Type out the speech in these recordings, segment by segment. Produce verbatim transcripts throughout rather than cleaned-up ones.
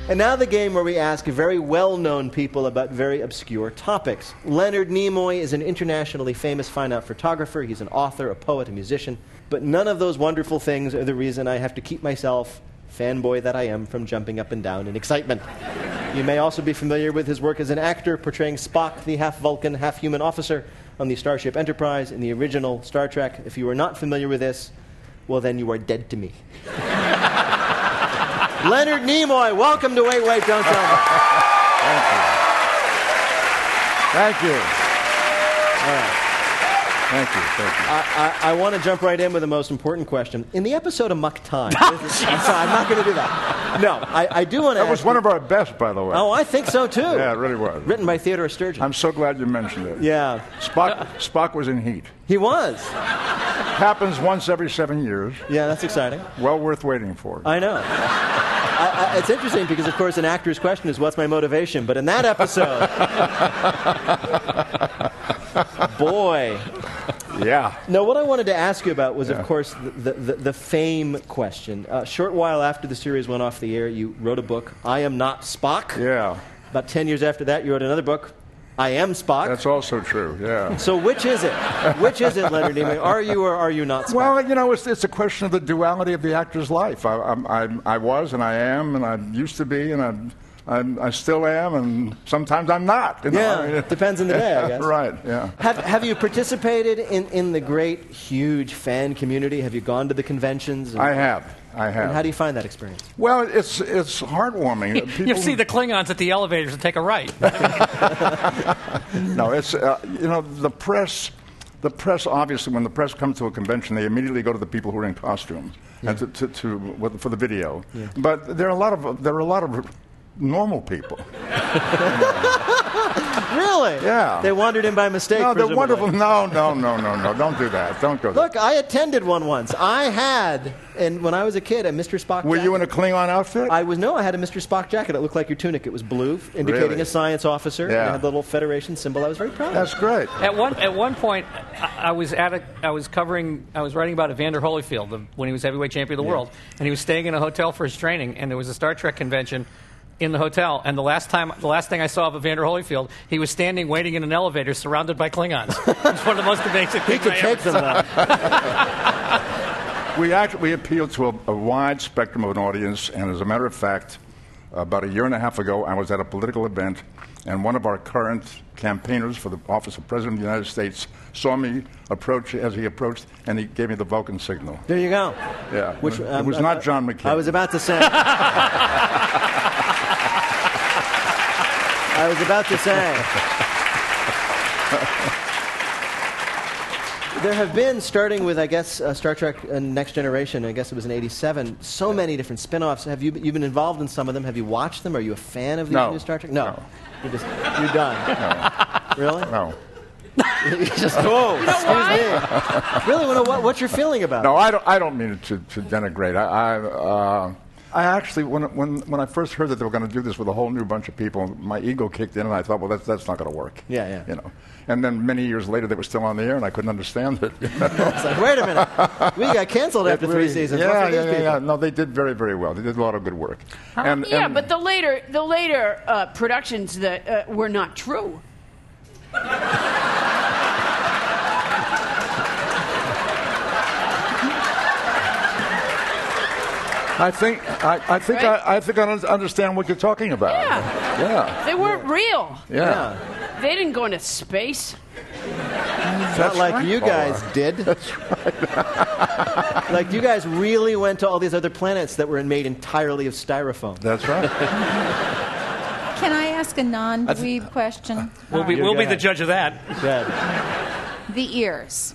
And now the game where we ask very well-known people about very obscure topics. Leonard Nimoy is an internationally famous fine art photographer. He's an author, a poet, a musician. But none of those wonderful things are the reason I have to keep myself, fanboy that I am, from jumping up and down in excitement. You may also be familiar with his work as an actor, portraying Spock, the half-Vulcan, half-human officer on the Starship Enterprise in the original Star Trek. If you are not familiar with this, well, then you are dead to me. Leonard Nimoy, welcome to Wait, Wait, Don't Tell Me. Thank you. Thank you. All right. Thank you. Thank you. I, I, I want to jump right in with the most important question. In the episode of Muck Time, I'm sorry, I'm not going to do that. No, I, I do want to That was one of our best, by the way. Oh, I think so, too. Yeah, it really was. Written by Theodore Sturgeon. I'm so glad you mentioned it. Yeah. Spock, Spock was in heat. He was. Happens once every seven years. Yeah, that's exciting. Well worth waiting for. I know. I, I, it's interesting because, of course, an actor's question is, what's my motivation? But in that episode, boy. Yeah. No, what I wanted to ask you about was, yeah. of course, the, the, the fame question. A short while after the series went off the air, you wrote a book, I Am Not Spock. Yeah. About ten years after that, you wrote another book, I Am Spock. That's also true, yeah. So which is it? Which is it, Leonard Nimoy? Are you or are you not Spock? Well, you know, it's, it's a question of the duality of the actor's life. I, I, I, I was, and I am, and I used to be, and I'm... I'm, I still am, and sometimes I'm not. You know? Yeah, I mean, it depends on the day, I guess. Right, yeah. Have, have you participated in, in the great, huge fan community? Have you gone to the conventions? And, I have. I have. And how do you find that experience? Well, it's it's heartwarming. People... You see the Klingons at the elevators and take a right. No, it's, uh, you know, the press... The press, obviously, when the press comes to a convention, they immediately go to the people who are in costumes yeah. and to, to, to, for the video. Yeah. But there are a lot of... There are a lot of normal people. Really? Yeah. They wandered in by mistake. No, they're presumably. wonderful. No, no, no, no, no. Don't do that. Don't go there. Look, I attended one once. I had, and when I was a kid, a Mister Spock Were jacket. you in a Klingon outfit? I was, no, I had a Mister Spock jacket. It looked like your tunic. It was blue, indicating Really? a science officer. Yeah. And it had the little Federation symbol. I was very proud of. That's great. At one at one point, I, I was at a, I was covering, I was writing about Evander Holyfield the, when he was heavyweight champion of the Yeah. world, and he was staying in a hotel for his training, and there was a Star Trek convention in the hotel, and the last time, the last thing I saw of Evander Holyfield, he was standing waiting in an elevator surrounded by Klingons. It's one of the most amazing He things could I take ever them, saw. though. We actually we appealed to a, a wide spectrum of an audience, and as a matter of fact, about a year and a half ago, I was at a political event, and one of our current campaigners for the office of President of the United States saw me approach as he approached, and he gave me the Vulcan signal. There you go. Yeah, Which, it um, was uh, not uh, John McCain. I was about to say. I was about to say. There have been, starting with, I guess, uh, Star Trek uh, Next Generation, I guess it was in eighty-seven, so many different spin-offs. Have you, you've been involved in some of them? Have you watched them? Are you a fan of these No. new Star Trek? No. No. You're, just, you're done. No. Really? No. You just, whoa, excuse me. Really, what, what's your feeling about No, it? I don't. I don't mean it to, to denigrate. I, I, uh, I actually, when, when when I first heard that they were going to do this with a whole new bunch of people, my ego kicked in, and I thought, well, that's that's not going to work. Yeah, yeah. You know. And then many years later, they were still on the air, and I couldn't understand it. It's like, wait a minute, we got canceled after three seasons. Yeah, What's yeah, with these yeah, people? yeah. No, they did very, very well. They did a lot of good work. And, Yeah, and but the later the later uh, productions that uh, were not true. I think I, I think Right? I, I think I un- understand what you're talking about. Yeah. Yeah. They weren't real. Yeah. They didn't go into space. Not like right, you Paula. guys did. That's right. Like you guys really went to all these other planets that were made entirely of styrofoam. That's right. Can I ask a non-dweeb question? We'll be, You we'll go be the ahead. judge of that. Good. The ears.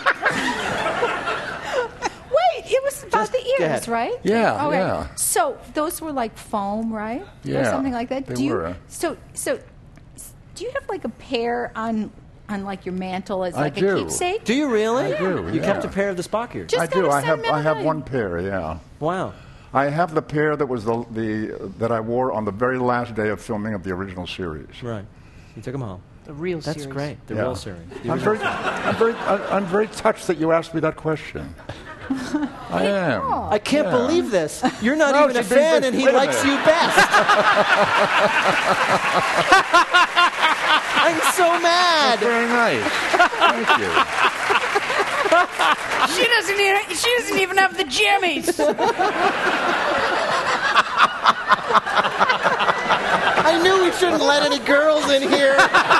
Wait, it was about Just the go ears, ahead. right? Yeah, Okay. yeah. So those were like foam, right? Or Yeah, something like that. they do you, were. So, so, s- do you have like a pair on, on like your mantle as I like a do. keepsake? Do you really? I do, You yeah. kept a pair of the Spock ears. Just I kind do. of I have I sentimental have value. one pair. Yeah. Wow. I have the pair that was the the that I wore on the very last day of filming of the original series. Right. You took them home. The real That's series. great. The Yeah. real series. The I'm original very, I'm very, I'm I'm very touched that you asked me that question. I am. I can't Yeah. believe this. You're not No, even a she's being fan, good. and he Wait a likes minute. you best. I'm so mad. Very nice. Thank you. She doesn't even, she doesn't even have the jammies. I knew we shouldn't let any girls in here.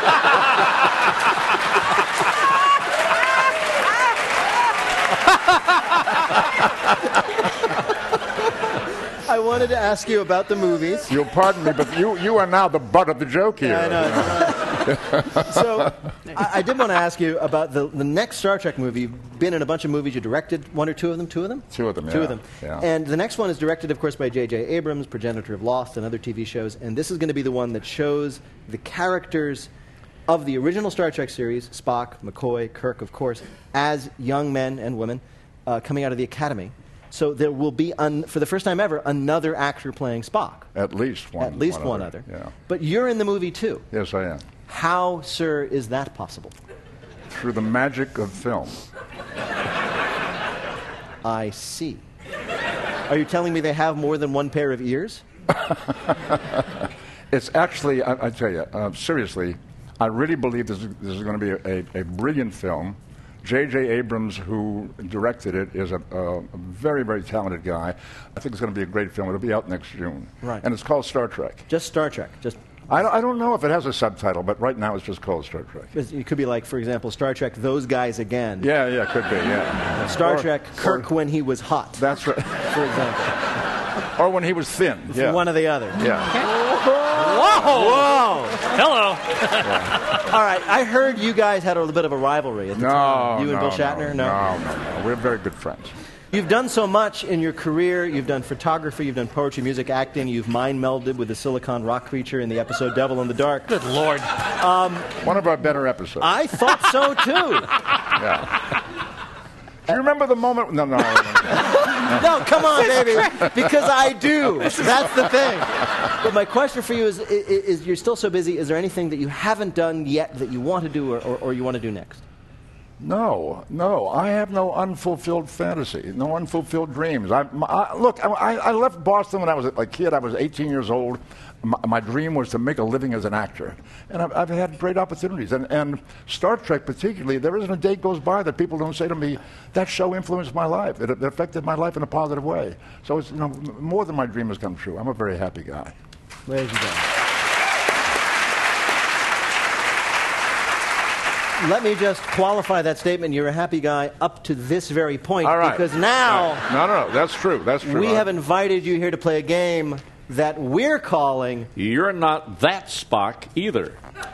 I wanted to ask you about the movies. You'll pardon me, but you, you are now the butt of the joke here. I know. So I, I did want to ask you about the, the next Star Trek movie. You've been in a bunch of movies. You directed one or two of them? Two of them? Two of them, Two yeah. of them. Yeah. And the next one is directed, of course, by J J Abrams, progenitor of Lost and other T V shows. And this is going to be the one that shows the characters of the original Star Trek series, Spock, McCoy, Kirk, of course, as young men and women uh, coming out of the academy. So there will be, un- for the first time ever, another actor playing Spock. At least one. At least one other. Yeah. But you're in the movie, too. Yes, I am. How, sir, is that possible? Through the magic of film. I see. Are you telling me they have more than one pair of ears? It's actually, I, I tell you, uh, seriously, I really believe this is, this is going to be a, a, a brilliant film. J J Abrams, who directed it, is a, a, a very, very talented guy. I think it's going to be a great film. It'll be out next June. Right. And it's called Star Trek. Just Star Trek. Just I don't, I don't know if it has a subtitle, but right now it's just called Star Trek. it could be like, for example, Star Trek, Those Guys Again. Yeah, yeah, could be, yeah. Star Or- Trek, Kirk or- when he was hot, That's right. for example. Or when he was thin. Yeah. One or the other. Yeah. Whoa! Hello. All right, I heard you guys had a little bit of a rivalry at the No, time. You and no, Bill Shatner? No, no, no, no. We're very good friends. You've done so much in your career. You've done photography, you've done poetry, music, acting. You've mind melded with the Silicon Rock creature in the episode Devil in the Dark. Good Lord. One of our better episodes. I thought so, too. Yeah. Do you remember the moment? No, no. no. No, come on, baby, because I do. That's the thing. But my question for you is, is, is you're still so busy, is there anything that you haven't done yet that you want to do or, or, or you want to do next? No, no. I have no unfulfilled fantasy, no unfulfilled dreams. I, my, I, look, I, I left Boston when I was a kid. I was eighteen years old. My, my dream was to make a living as an actor. And I've, I've had great opportunities. And, and Star Trek particularly, there isn't a day goes by that people don't say to me, that show influenced my life. It, it affected my life in a positive way. So it's, you know, more than my dream has come true. I'm a very happy guy. Ladies and gentlemen. Let me just qualify that statement. You're a happy guy up to this very point. All right. Because now All right. No, no, no. That's true. That's true. we I- have invited you here to play a game that we're calling You're not that Spock either.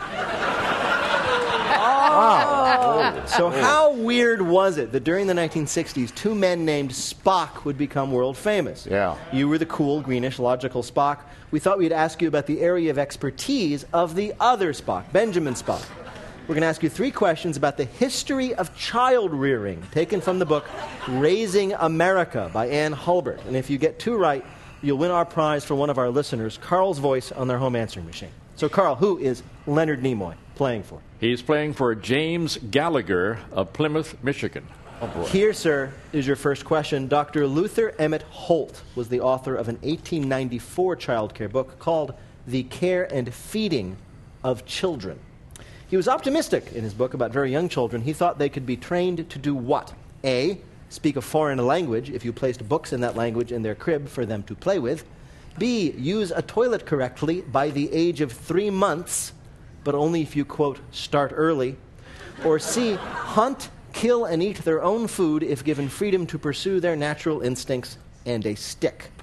So how weird was it that during the nineteen sixties, two men named Spock would become world famous? Yeah. You were the cool, greenish, logical Spock. We thought we'd ask you about the area of expertise of the other Spock, Benjamin Spock. We're going to ask you three questions about the history of child rearing, taken from the book Raising America by Ann Hulbert. And if you get two right, you'll win our prize for one of our listeners, Carl's voice on their home answering machine. So, Carl, who is Leonard Nimoy playing for? He's playing for James Gallagher of Plymouth, Michigan. Oh, boy. Here, sir, is your first question. Doctor Luther Emmett Holt was the author of an eighteen ninety-four child care book called The Care and Feeding of Children. He was optimistic in his book about very young children. He thought they could be trained to do what? A, speak a foreign language if you placed books in that language in their crib for them to play with. B, use a toilet correctly by the age of three months, but only if you, quote, start early. Or C, hunt, kill, and eat their own food if given freedom to pursue their natural instincts and a stick.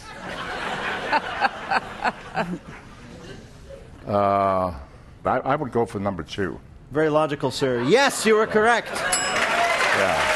Uh, I, I would go for number two. Very logical, sir. Yes, you are correct. Yeah.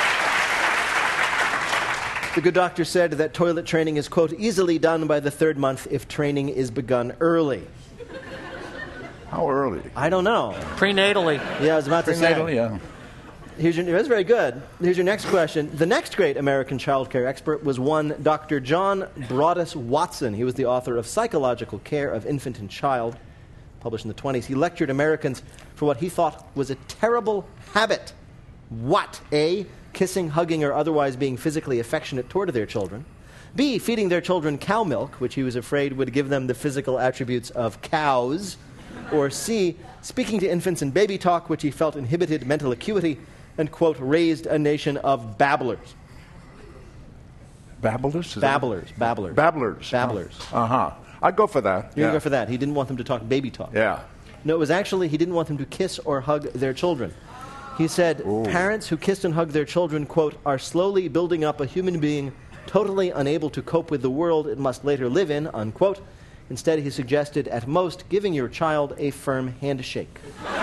The good doctor said that toilet training is, quote, easily done by the third month if training is begun early. How early? I don't know. Prenatally. Yeah, I was about to say. Prenatally, yeah. Here's your, that's very good. Here's your next question. The next great American child care expert was one Doctor John Broadus Watson. He was the author of Psychological Care of Infant and Child, published in the twenties. He lectured Americans for what he thought was a terrible habit. What? A, kissing, hugging, or otherwise being physically affectionate toward their children. B, feeding their children cow milk, which he was afraid would give them the physical attributes of cows. Or C, speaking to infants in baby talk, which he felt inhibited mental acuity and, quote, raised a nation of babblers. Babblers? Is Babblers. that- Babblers. Babblers. Babblers. Uh-huh. I'd go for that. You're yeah. going to go for that. He didn't want them to talk baby talk. Yeah. No, it was actually he didn't want them to kiss or hug their children. He said, Ooh. Parents who kissed and hugged their children, quote, are slowly building up a human being totally unable to cope with the world it must later live in, unquote. Instead, he suggested, at most, giving your child a firm handshake.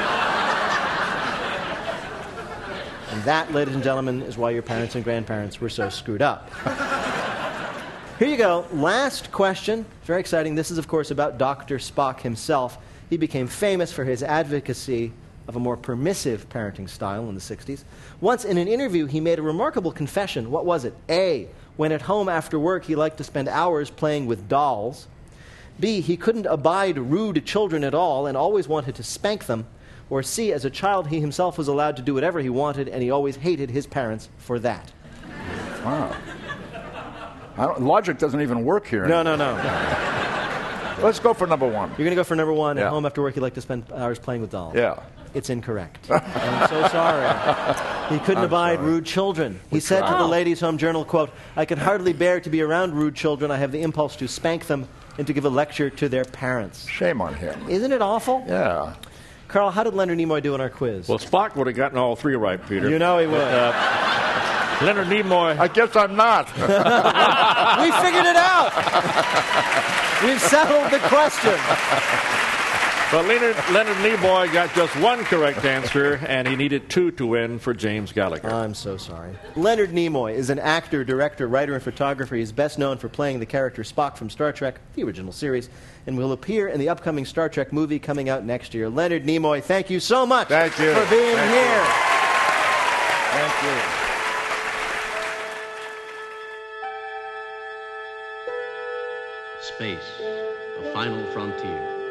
And that, ladies and gentlemen, is why your parents and grandparents were so screwed up. Here you go. Last question. Very exciting. This is, of course, about Doctor Spock himself. He became famous for his advocacy of a more permissive parenting style in the sixties. Once in an interview, he made a remarkable confession. What was it? A, when at home after work, he liked to spend hours playing with dolls. B, he couldn't abide rude children at all and always wanted to spank them. Or C, as a child, he himself was allowed to do whatever he wanted, and he always hated his parents for that. Wow. I don't, logic doesn't even work here. No, no, no. Let's go for number one. You're going to go for number one. Yeah. At home after work, you like to spend hours playing with dolls. Yeah. It's incorrect. I'm so sorry. He couldn't I'm abide sorry. rude children. He We said tried. to the Ladies' Home Journal, quote, I can hardly bear to be around rude children. I have the impulse to spank them and to give a lecture to their parents. Shame on him. Isn't it awful? Yeah. Carl, how did Leonard Nimoy do in our quiz? Well, Spock would have gotten all three right, Peter. You know he would. Uh, Leonard Nimoy. I guess I'm not. We figured it out. We've settled the question. But Leonard, Leonard Nimoy got just one correct answer, and he needed two to win for James Gallagher. I'm so sorry. Leonard Nimoy is an actor, director, writer, and photographer. He's best known for playing the character Spock from Star Trek, the original series, and will appear in the upcoming Star Trek movie coming out next year. Leonard Nimoy, thank you so much Thank you. for being Thank here. you. Thank you. Space, the final frontier.